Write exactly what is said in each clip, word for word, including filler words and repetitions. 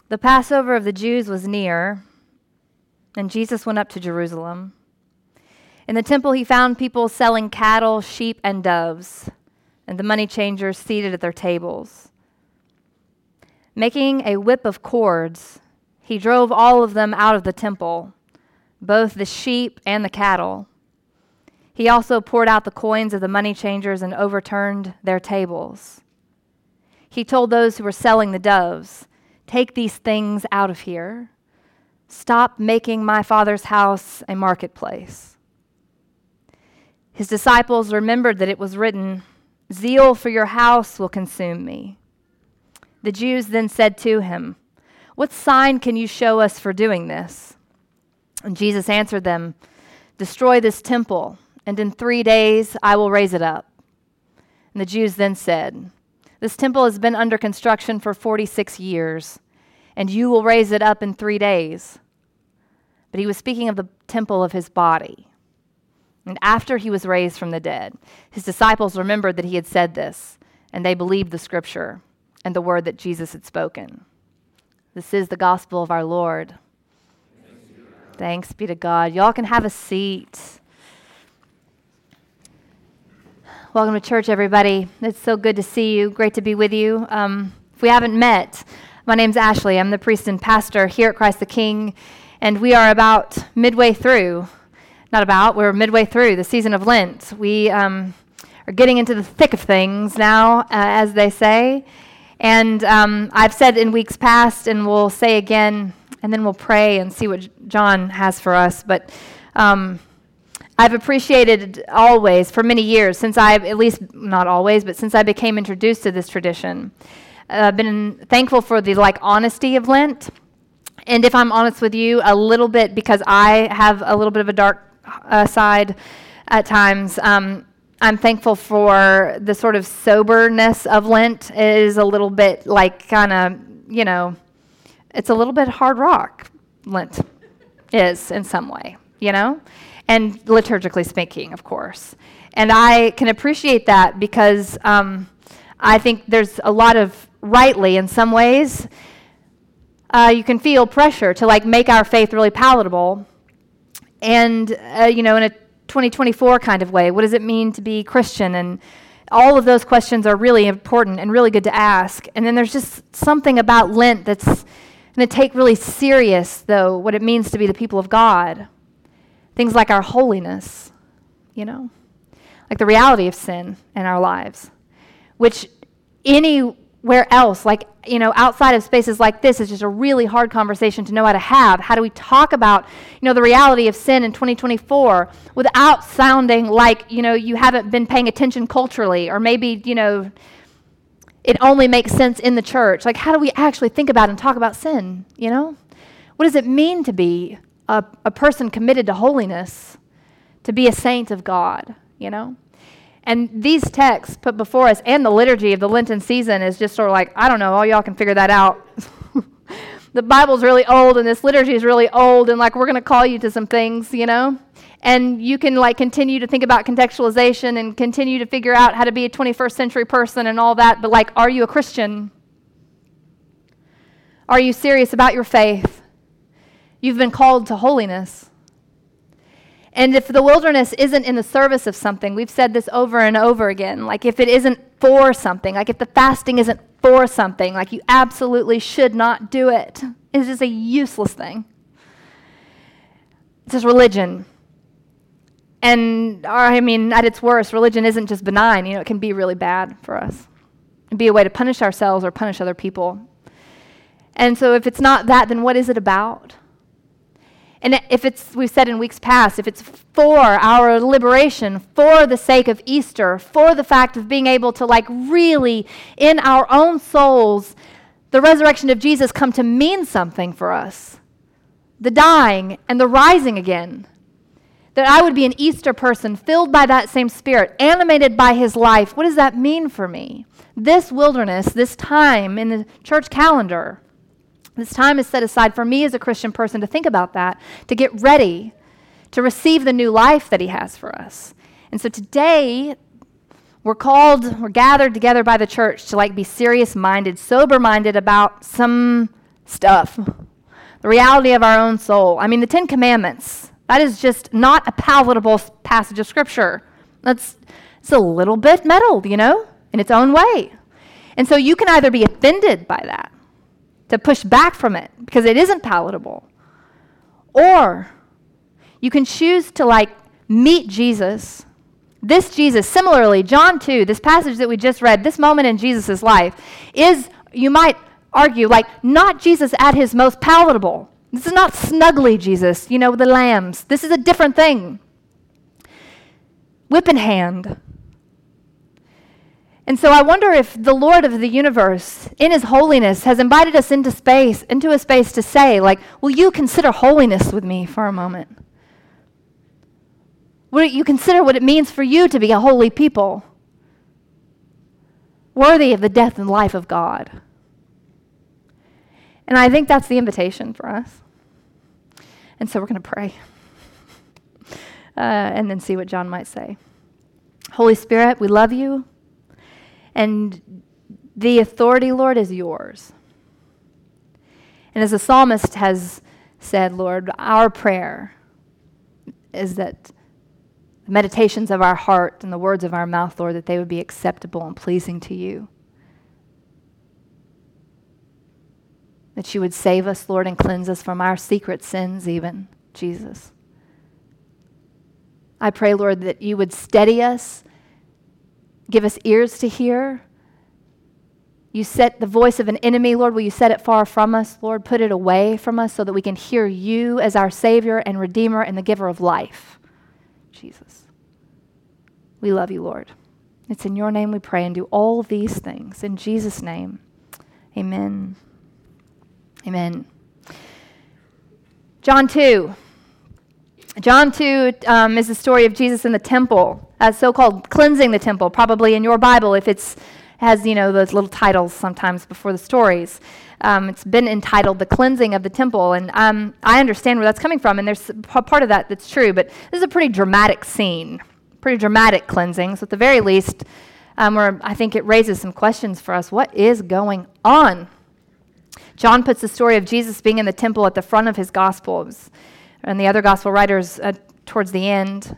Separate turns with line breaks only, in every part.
The Passover of the Jews was near, and Jesus went up to Jerusalem. In the temple, he found people selling cattle, sheep, and doves, and the money changers seated at their tables. Making a whip of cords, he drove all of them out of the temple, both the sheep and the cattle. He also poured out the coins of the money changers and overturned their tables. He told those who were selling the doves, "Take these things out of here. Stop making my Father's house a marketplace." His disciples remembered that it was written, "Zeal for your house will consume me." The Jews then said to him, "What sign can you show us for doing this?" And Jesus answered them, "Destroy this temple, and in three days I will raise it up." And the Jews then said, "This temple has been under construction for forty-six years, and you will raise it up in three days." But he was speaking of the temple of his body. And after he was raised from the dead, his disciples remembered that he had said this, and they believed the scripture and the word that Jesus had spoken. This is the gospel of our Lord. Thanks be to God. Y'all can have a seat. Welcome to church, everybody. It's so good to see you. Great to be with you. Um, if we haven't met, my name's Ashley. I'm the priest and pastor here at Christ the King, and we are about midway through. Not about, we're midway through the season of Lent. We um, are getting into the thick of things now, uh, as they say. And um, I've said in weeks past, and we'll say again, and then we'll pray and see what John has for us. But um, I've appreciated always, for many years, since I, at least not always, but since I became introduced to this tradition, I've uh, been thankful for the like honesty of Lent. And if I'm honest with you, a little bit, because I have a little bit of a dark uh, side at times, um, I'm thankful for the sort of soberness of Lent. It is a little bit like kind of, you know, it's a little bit hard rock, Lent is in some way, you know? And liturgically speaking, of course. And I can appreciate that because um, I think there's a lot of, rightly in some ways, uh, you can feel pressure to like make our faith really palatable. And, uh, you know, in a twenty twenty-four kind of way, what does it mean to be Christian? And all of those questions are really important and really good to ask. And then there's just something about Lent that's going to take really serious, though, what it means to be the people of God. Things like our holiness, you know, like the reality of sin in our lives, which anywhere else, like, you know, outside of spaces like this is just a really hard conversation to know how to have. How do we talk about, you know, the reality of sin in twenty twenty-four without sounding like, you know, you haven't been paying attention culturally, or maybe, you know, it only makes sense in the church. Like, how do we actually think about and talk about sin, you know? What does it mean to be A, a person committed to holiness, to be a saint of God, you know? And these texts put before us, and the liturgy of the Lenten season is just sort of like, I don't know, all y'all can figure that out. The Bible's really old, and this liturgy is really old, and like we're going to call you to some things, you know? And you can like continue to think about contextualization and continue to figure out how to be a twenty-first century person and all that, but like, are you a Christian? Are you serious about your faith? You've been called to holiness. And if the wilderness isn't in the service of something, we've said this over and over again, like if it isn't for something, like if the fasting isn't for something, like you absolutely should not do it. It's just a useless thing. It's just religion. And, or, I mean, at its worst, religion isn't just benign. You know, it can be really bad for us. It can be a way to punish ourselves or punish other people. And so if it's not that, then what is it about? And if it's, we've said in weeks past, if it's for our liberation, for the sake of Easter, for the fact of being able to like really, in our own souls, the resurrection of Jesus come to mean something for us, the dying and the rising again, that I would be an Easter person filled by that same Spirit, animated by his life, what does that mean for me? This wilderness, this time in the church calendar, this time is set aside for me as a Christian person to think about that, to get ready to receive the new life that he has for us. And so today, we're called, we're gathered together by the church to like be serious-minded, sober-minded about some stuff. The reality of our own soul. I mean, the Ten Commandments, that is just not a palatable passage of Scripture. That's it's a little bit meddled, you know, in its own way. And so you can either be offended by that, to push back from it because it isn't palatable, or you can choose to like meet Jesus. This Jesus, similarly, John two, this passage that we just read, this moment in Jesus' life is, you might argue, like not Jesus at his most palatable. This is not snuggly Jesus, you know, the lambs. This is a different thing. Whip in hand. And so I wonder if the Lord of the universe, in his holiness, has invited us into space, into a space to say, like, will you consider holiness with me for a moment? Will you consider what it means for you to be a holy people, worthy of the death and life of God? And I think that's the invitation for us. And so we're going to pray uh, and then see what John might say. Holy Spirit, we love you. And the authority, Lord, is yours. And as the psalmist has said, Lord, our prayer is that the meditations of our heart and the words of our mouth, Lord, that they would be acceptable and pleasing to you. That you would save us, Lord, and cleanse us from our secret sins even, Jesus. I pray, Lord, that you would steady us, give us ears to hear. You set the voice of an enemy, Lord, will you set it far from us, Lord? Put it away from us so that we can hear you as our Savior and Redeemer and the giver of life. Jesus. We love you, Lord. It's in your name we pray and do all these things. In Jesus' name, amen. Amen. John two. John two um, is the story of Jesus in the temple, uh, so-called cleansing the temple, probably in your Bible, if it's has, you know, those little titles sometimes before the stories. Um, it's been entitled The Cleansing of the Temple, and um, I understand where that's coming from, and there's a part of that that's true, but this is a pretty dramatic scene, pretty dramatic cleansing, so at the very least, um, where I think it raises some questions for us. What is going on? John puts the story of Jesus being in the temple at the front of his Gospels, and the other Gospel writers uh, towards the end.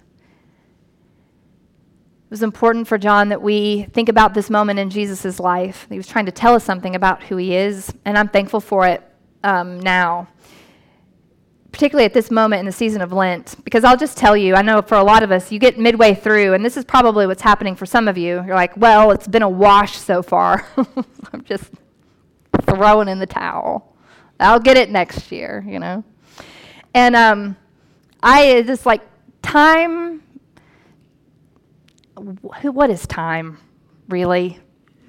It was important for John that we think about this moment in Jesus' life. He was trying to tell us something about who he is, and I'm thankful for it um, now, particularly at this moment in the season of Lent, because I'll just tell you, I know for a lot of us, you get midway through, and this is probably what's happening for some of you. You're like, well, it's been a wash so far. I'm just throwing in the towel. I'll get it next year, you know. And um, I just like time. What is time, really?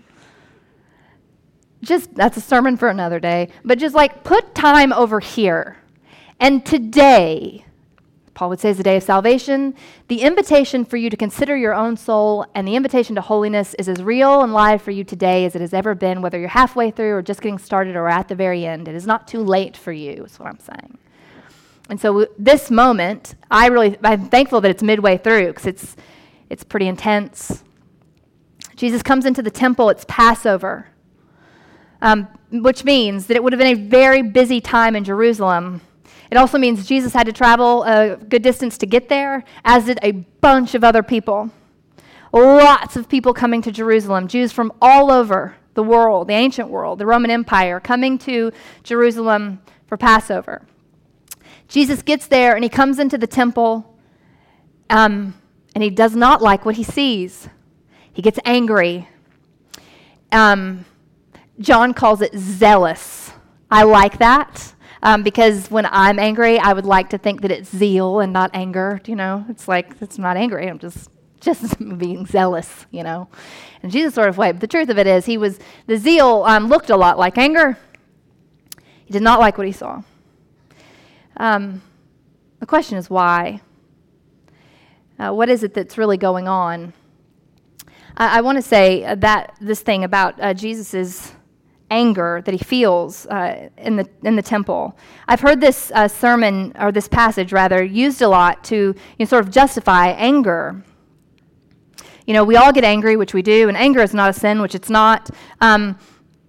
Just, that's a sermon for another day. But just like put time over here. And today, Paul would say, is the day of salvation. The invitation for you to consider your own soul and the invitation to holiness is as real and live for you today as it has ever been, whether you're halfway through or just getting started or at the very end. It is not too late for you, is what I'm saying. And so this moment, I really, I'm thankful that it's midway through because it's It's pretty intense. Jesus comes into the temple, it's Passover, um, which means that it would have been a very busy time in Jerusalem. It also means Jesus had to travel a good distance to get there, as did a bunch of other people. Lots of people coming to Jerusalem, Jews from all over the world, the ancient world, the Roman Empire, coming to Jerusalem for Passover. Jesus gets there and he comes into the temple, um, and he does not like what he sees. He gets angry. Um, John calls it zealous. I like that um, because when I'm angry, I would like to think that it's zeal and not anger. You know, it's like, it's not angry. I'm just just being zealous, you know, in Jesus' sort of way. But the truth of it is, he was, the zeal um, looked a lot like anger. He did not like what he saw. Um, the question is why? Uh, what is it that's really going on? I, I want to say uh, that this thing about uh, Jesus' anger that he feels uh, in the in the temple. I've heard this uh, sermon, or this passage rather, used a lot to you know, sort of justify anger. You know, we all get angry, which we do, and anger is not a sin, which it's not. Um,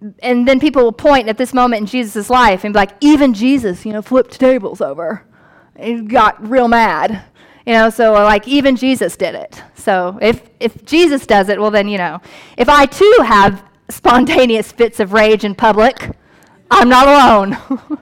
and then people will point at this moment in Jesus' life and be like, even Jesus, you know, flipped tables over. He got real mad. You know, so like even Jesus did it. So if if Jesus does it, well then, you know, if I too have spontaneous fits of rage in public, I'm not alone.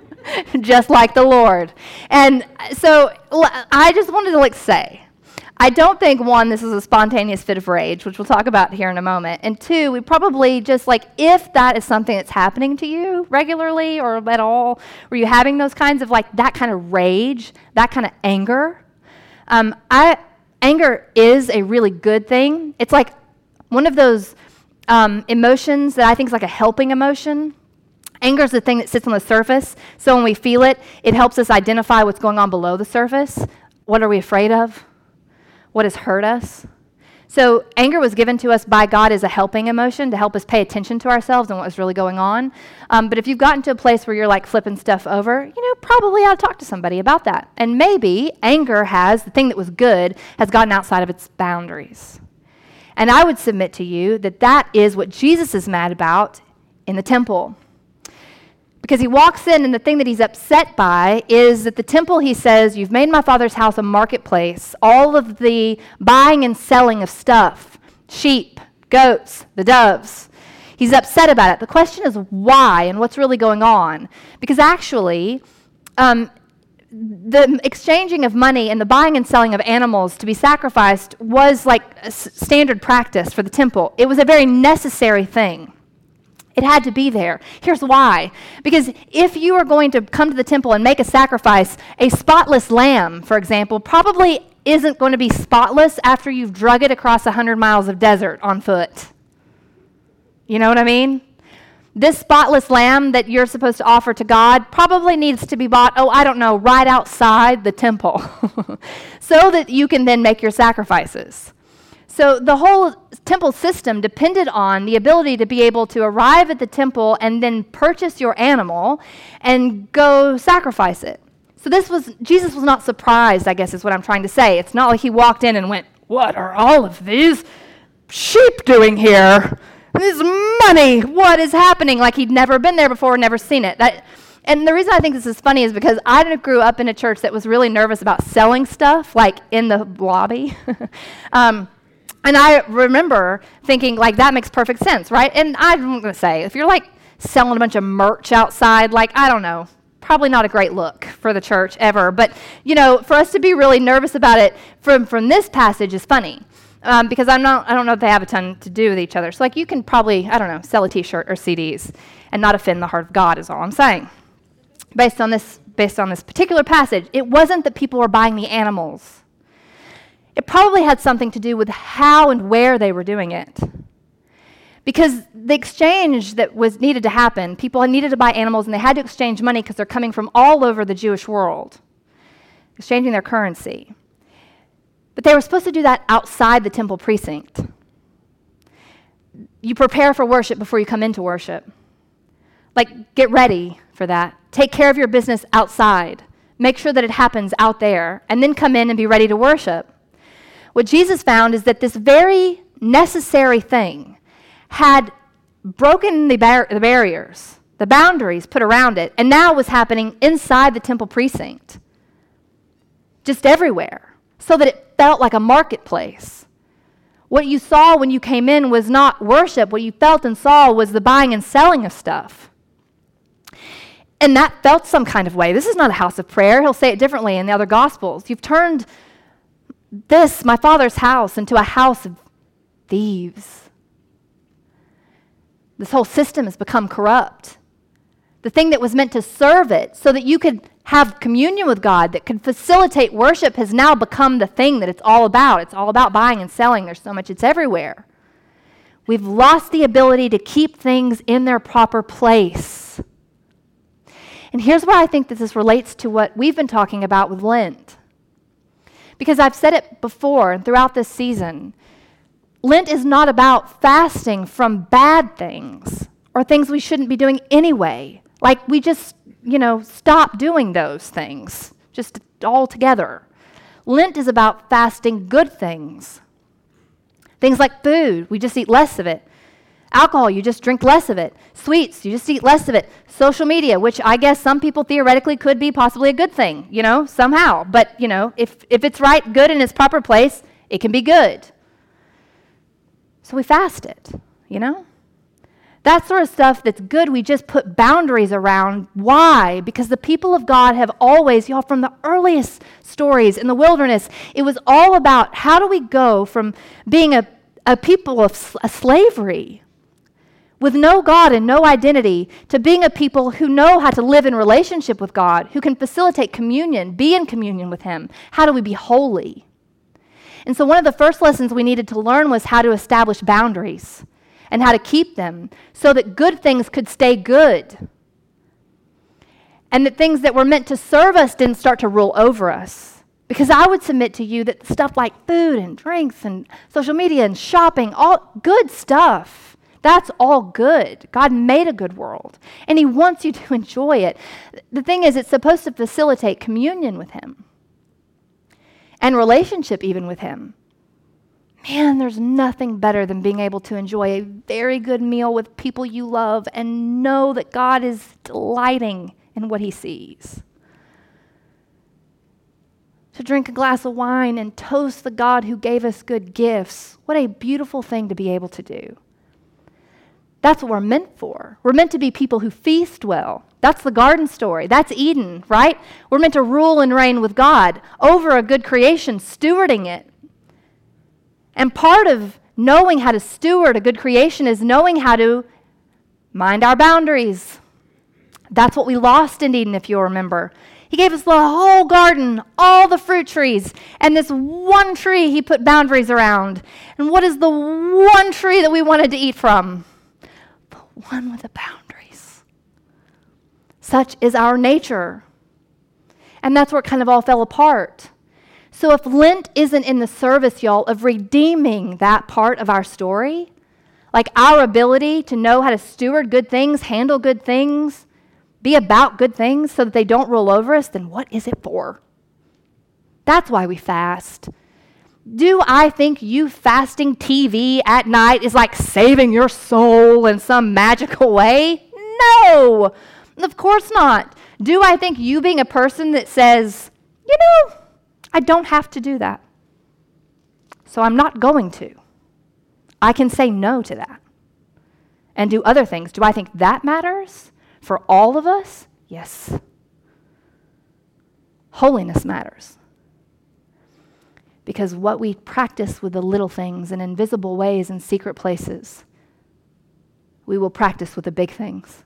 Just like the Lord. And so I just wanted to like say, I don't think, one, this is a spontaneous fit of rage, which we'll talk about here in a moment. And two, we probably just like, if that is something that's happening to you regularly or at all, were you having those kinds of like that kind of rage, that kind of anger? Um, I anger is a really good thing. It's like one of those um, emotions that I think is like a helping emotion. Anger is the thing that sits on the surface. So when we feel it, it helps us identify what's going on below the surface. What are we afraid of? What has hurt us? So anger was given to us by God as a helping emotion to help us pay attention to ourselves and what was really going on. Um, but if you've gotten to a place where you're like flipping stuff over, you know, probably ought to talk to somebody about that. And maybe anger has, the thing that was good, has gotten outside of its boundaries. And I would submit to you that that is what Jesus is mad about in the temple. Because he walks in, and the thing that he's upset by is that the temple, he says, you've made my Father's house a marketplace. All of the buying and selling of stuff, sheep, goats, the doves. He's upset about it. The question is why and what's really going on? Because actually, um, the exchanging of money and the buying and selling of animals to be sacrificed was like a s- standard practice for the temple. It was a very necessary thing. It had to be there. Here's why. Because if you are going to come to the temple and make a sacrifice, a spotless lamb, for example, probably isn't going to be spotless after you've drug it across one hundred miles of desert on foot. You know what I mean? This spotless lamb that you're supposed to offer to God probably needs to be bought, oh, I don't know, right outside the temple so that you can then make your sacrifices. So the whole temple system depended on the ability to be able to arrive at the temple and then purchase your animal and go sacrifice it. So this was, Jesus was not surprised, I guess is what I'm trying to say. It's not like he walked in and went, what are all of these sheep doing here? This money, what is happening? Like he'd never been there before, never seen it. That, and the reason I think this is funny is because I grew up in a church that was really nervous about selling stuff, like in the lobby. um, And I remember thinking, like, that makes perfect sense, right? And I'm going to say, if you're, like, selling a bunch of merch outside, like, I don't know, probably not a great look for the church ever. But, you know, for us to be really nervous about it from, from this passage is funny. Um, because I'm not, I don't know if they have a ton to do with each other. So, like, you can probably, I don't know, sell a T-shirt or C Ds and not offend the heart of God is all I'm saying. Based on this, based on this particular passage, it wasn't that people were buying the animals. It probably had something to do with how and where they were doing it. Because the exchange that was needed to happen, people needed to buy animals and they had to exchange money because they're coming from all over the Jewish world, exchanging their currency. But they were supposed to do that outside the temple precinct. You prepare for worship before you come into worship. Like, get ready for that. Take care of your business outside. Make sure that it happens out there, and then come in and be ready to worship. What Jesus found is that this very necessary thing had broken the, bar- the barriers, the boundaries put around it, and now was happening inside the temple precinct, just everywhere, so that it felt like a marketplace. What you saw when you came in was not worship. What you felt and saw was the buying and selling of stuff. And that felt some kind of way. This is not a house of prayer. He'll say it differently in the other Gospels. You've turned this, my Father's house, into a house of thieves. This whole system has become corrupt. The thing that was meant to serve it so that you could have communion with God, that could facilitate worship, has now become the thing that it's all about. It's all about buying and selling. There's so much, it's everywhere. We've lost the ability to keep things in their proper place. And here's why I think that this relates to what we've been talking about with Lent. Because I've said it before and throughout this season, Lent is not about fasting from bad things or things we shouldn't be doing anyway. Like we just, you know, stop doing those things just altogether. Lent is about fasting good things. Things like food, we just eat less of it. Alcohol, you just drink less of it. Sweets, you just eat less of it. Social media, which I guess some people theoretically could be possibly a good thing, you know, somehow. But, you know, if, if it's right, good in its proper place, it can be good. So we fast it, you know? That sort of stuff that's good, we just put boundaries around. Why? Because the people of God have always, y'all, from the earliest stories in the wilderness, it was all about how do we go from being a, a people of a slavery with no God and no identity, to being a people who know how to live in relationship with God, who can facilitate communion, be in communion with Him. How do we be holy? And so one of the first lessons we needed to learn was how to establish boundaries and how to keep them so that good things could stay good and that things that were meant to serve us didn't start to rule over us. Because I would submit to you that stuff like food and drinks and social media and shopping, all good stuff, that's all good. God made a good world, and He wants you to enjoy it. The thing is, it's supposed to facilitate communion with Him and relationship even with Him. Man, there's nothing better than being able to enjoy a very good meal with people you love and know that God is delighting in what He sees. To drink a glass of wine and toast the God who gave us good gifts. What a beautiful thing to be able to do. That's what we're meant for. We're meant to be people who feast well. That's the garden story. That's Eden, right? We're meant to rule and reign with God over a good creation, stewarding it. And part of knowing how to steward a good creation is knowing how to mind our boundaries. That's what we lost in Eden, if you'll remember. He gave us the whole garden, all the fruit trees, and this one tree He put boundaries around. And what is the one tree that we wanted to eat from? One with the boundaries. Such is our nature. And that's where it kind of all fell apart. So if Lent isn't in the service, y'all, of redeeming that part of our story, like our ability to know how to steward good things, handle good things, be about good things so that they don't rule over us, then what is it for? That's why we fast. Do I think you fasting T V at night is like saving your soul in some magical way? No, of course not. Do I think you being a person that says, you know, I don't have to do that, so I'm not going to. I can say no to that and do other things. Do I think that matters for all of us? Yes. Holiness matters. Because what we practice with the little things in invisible ways in secret places, we will practice with the big things.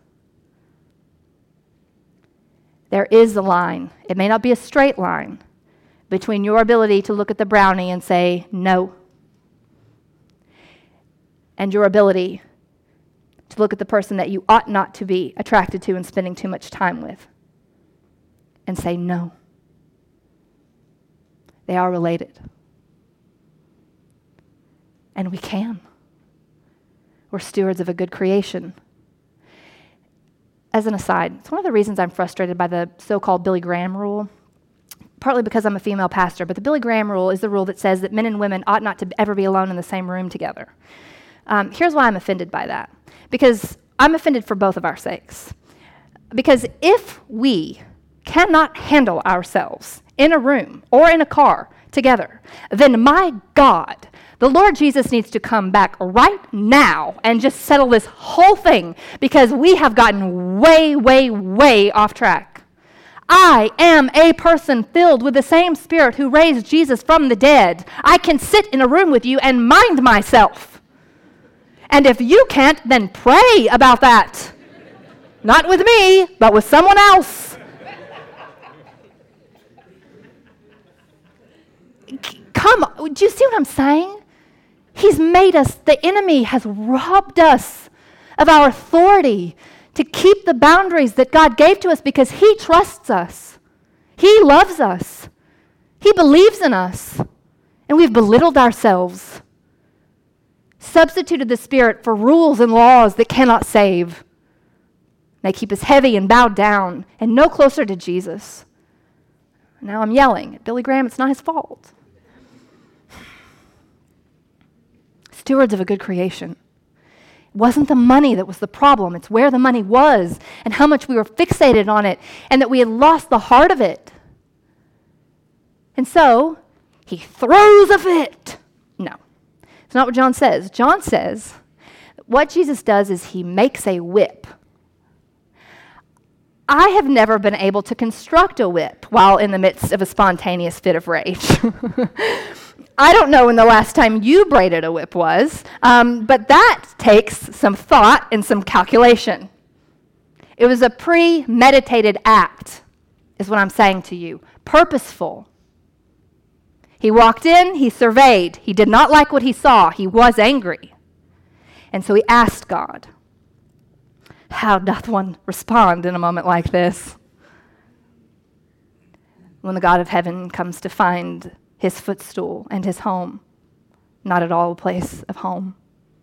There is a line. It may not be a straight line between your ability to look at the brownie and say no, and your ability to look at the person that you ought not to be attracted to and spending too much time with and say no. They are related. And we can. We're stewards of a good creation. As an aside, it's one of the reasons I'm frustrated by the so-called Billy Graham rule, partly because I'm a female pastor, but the Billy Graham rule is the rule that says that men and women ought not to ever be alone in the same room together. Um, here's why I'm offended by that. Because I'm offended for both of our sakes. Because if we cannot handle ourselves in a room or in a car together, then my God, the Lord Jesus needs to come back right now and just settle this whole thing because we have gotten way, way, way off track. I am a person filled with the same Spirit who raised Jesus from the dead. I can sit in a room with you and mind myself. And if you can't, then pray about that. Not with me, but with someone else. Come on, do you see what I'm saying? He's made us, the enemy has robbed us of our authority to keep the boundaries that God gave to us because He trusts us. He loves us. He believes in us. And we've belittled ourselves. Substituted the Spirit for rules and laws that cannot save. They keep us heavy and bowed down and no closer to Jesus. Now I'm yelling at Billy Graham. It's not his fault. Stewards of a good creation. It wasn't the money that was the problem. It's where the money was and how much we were fixated on it and that we had lost the heart of it. And so he throws a fit. No, it's not what John says. John says what Jesus does is he makes a whip. I have never been able to construct a whip while in the midst of a spontaneous fit of rage. I don't know when the last time you braided a whip was, um, but that takes some thought and some calculation. It was a premeditated act, is what I'm saying to you. Purposeful. He walked in, he surveyed. He did not like what he saw. He was angry. And so he asked God, how doth one respond in a moment like this? When the God of heaven comes to find his footstool and his home, not at all a place of home.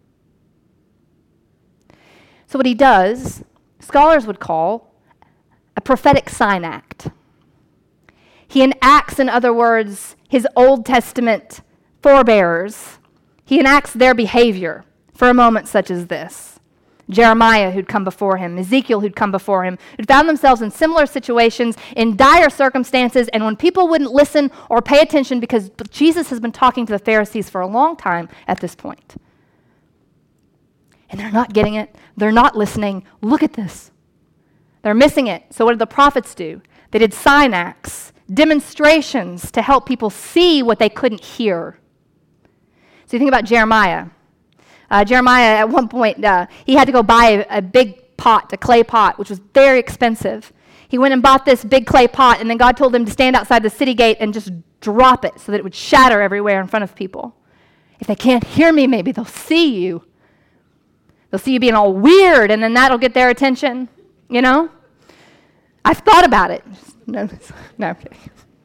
So what he does, scholars would call a prophetic sign act. He enacts, in other words, his Old Testament forebears. He enacts their behavior for a moment such as this. Jeremiah, who'd come before him, Ezekiel, who'd come before him, who'd found themselves in similar situations, in dire circumstances, and when people wouldn't listen or pay attention because Jesus has been talking to the Pharisees for a long time at this point. And they're not getting it. They're not listening. Look at this. They're missing it. So what did the prophets do? They did sign acts, demonstrations to help people see what they couldn't hear. So you think about Jeremiah. Uh, Jeremiah, at one point, uh, he had to go buy a, a big pot, a clay pot, which was very expensive. He went and bought this big clay pot, and then God told him to stand outside the city gate and just drop it so that it would shatter everywhere in front of people. If they can't hear me, maybe they'll see you. They'll see you being all weird, and then that'll get their attention, you know? I've thought about it. No, no, I'm kidding.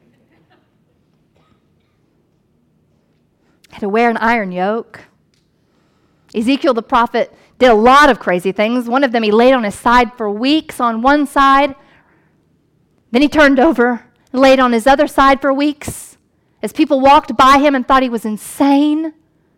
Had to wear an iron yoke. Ezekiel the prophet did a lot of crazy things. One of them, he laid on his side for weeks on one side. Then he turned over and laid on his other side for weeks as people walked by him and thought he was insane.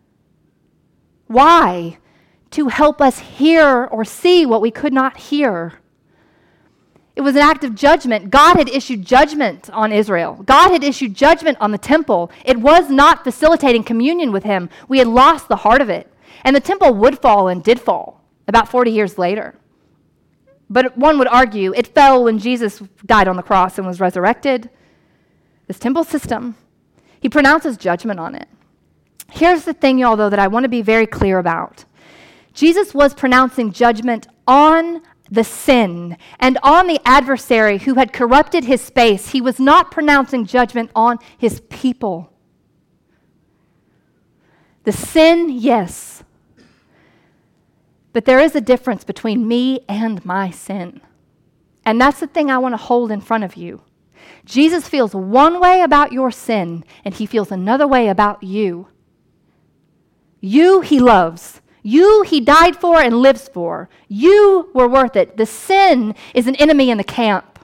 Why? To help us hear or see what we could not hear. It was an act of judgment. God had issued judgment on Israel. God had issued judgment on the temple. It was not facilitating communion with him. We had lost the heart of it. And the temple would fall and did fall about forty years later. But one would argue it fell when Jesus died on the cross and was resurrected. This temple system, he pronounces judgment on it. Here's the thing, y'all, though, that I want to be very clear about. Jesus was pronouncing judgment on the sin and on the adversary who had corrupted his space. He was not pronouncing judgment on his people. The sin, yes. But there is a difference between me and my sin. And that's the thing I want to hold in front of you. Jesus feels one way about your sin, and he feels another way about you. You he loves. You he died for and lives for. You were worth it. The sin is an enemy in the camp.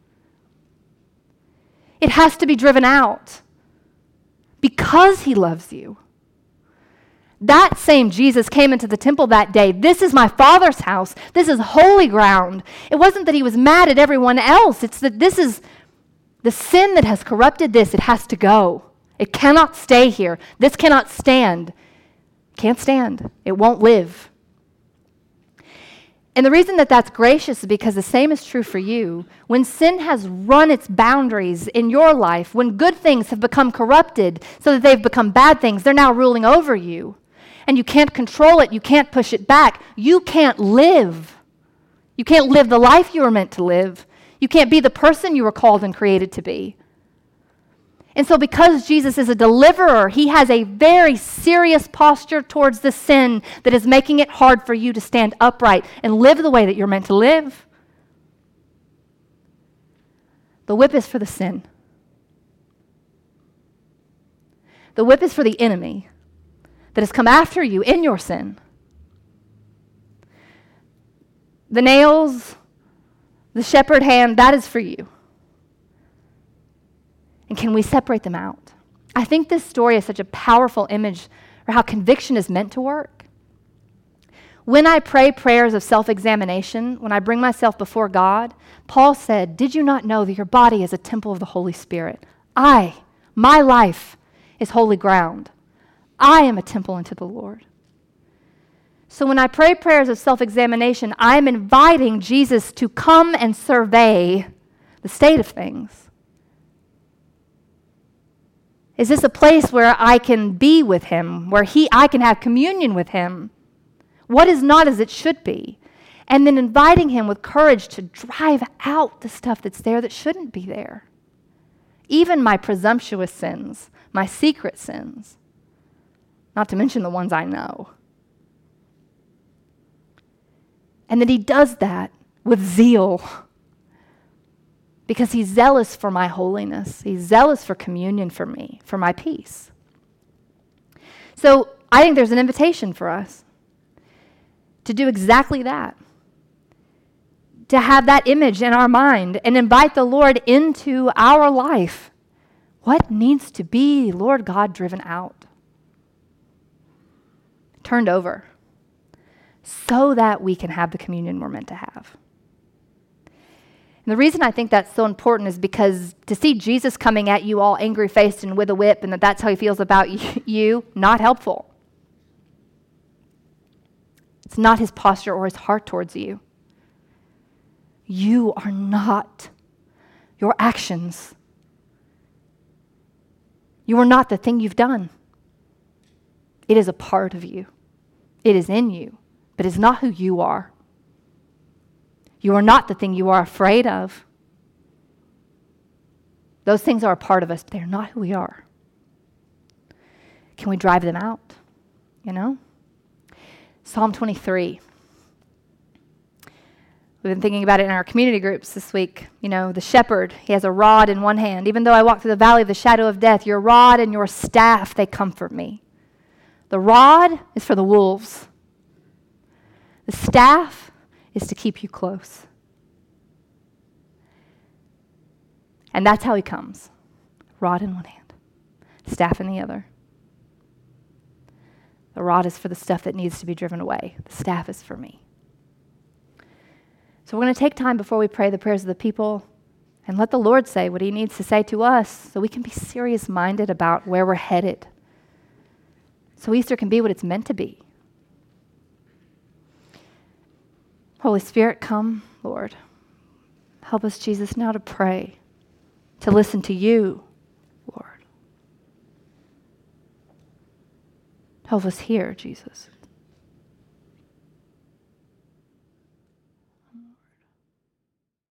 It has to be driven out because he loves you. That same Jesus came into the temple that day. This is my Father's house. This is holy ground. It wasn't that he was mad at everyone else. It's that this is the sin that has corrupted this. It has to go. It cannot stay here. This cannot stand. Can't stand. It won't live. And the reason that that's gracious is because the same is true for you. When sin has run its boundaries in your life, when good things have become corrupted so that they've become bad things, they're now ruling over you. And you can't control it. You can't push it back. You can't live. You can't live the life you were meant to live. You can't be the person you were called and created to be. And so because Jesus is a deliverer, he has a very serious posture towards the sin that is making it hard for you to stand upright and live the way that you're meant to live. The whip is for the sin. The whip is for the enemy that has come after you in your sin. The nails, the shepherd hand, that is for you. And can we separate them out? I think this story is such a powerful image for how conviction is meant to work. When I pray prayers of self-examination, when I bring myself before God, Paul said, did you not know that your body is a temple of the Holy Spirit? I, my life, is holy ground. I am a temple unto the Lord. So when I pray prayers of self-examination, I am inviting Jesus to come and survey the state of things. Is this a place where I can be with him, where he, I can have communion with him? What is not as it should be? And then inviting him with courage to drive out the stuff that's there that shouldn't be there. Even my presumptuous sins, my secret sins, not to mention the ones I know. And that he does that with zeal because he's zealous for my holiness. He's zealous for communion for me, for my peace. So I think there's an invitation for us to do exactly that, to have that image in our mind and invite the Lord into our life. What needs to be, Lord God, driven out, turned over, so that we can have the communion we're meant to have? And the reason I think that's so important is because to see Jesus coming at you all angry-faced and with a whip and that that's how he feels about you, not helpful. It's not his posture or his heart towards you. You are not your actions. You are not the thing you've done. It is a part of you. It is in you, but it's not who you are. You are not the thing you are afraid of. Those things are a part of us, but they're not who we are. Can we drive them out? You know? Psalm twenty-three. We've been thinking about it in our community groups this week. You know, the shepherd, he has a rod in one hand. Even though I walk through the valley of the shadow of death, your rod and your staff, they comfort me. The rod is for the wolves. The staff is to keep you close. And that's how he comes. Rod in one hand, staff in the other. The rod is for the stuff that needs to be driven away. The staff is for me. So we're going to take time before we pray the prayers of the people and let the Lord say what he needs to say to us so we can be serious-minded about where we're headed. So Easter can be what it's meant to be. Holy Spirit, come, Lord. Help us, Jesus, now to pray, to listen to you, Lord. Help us hear, Jesus.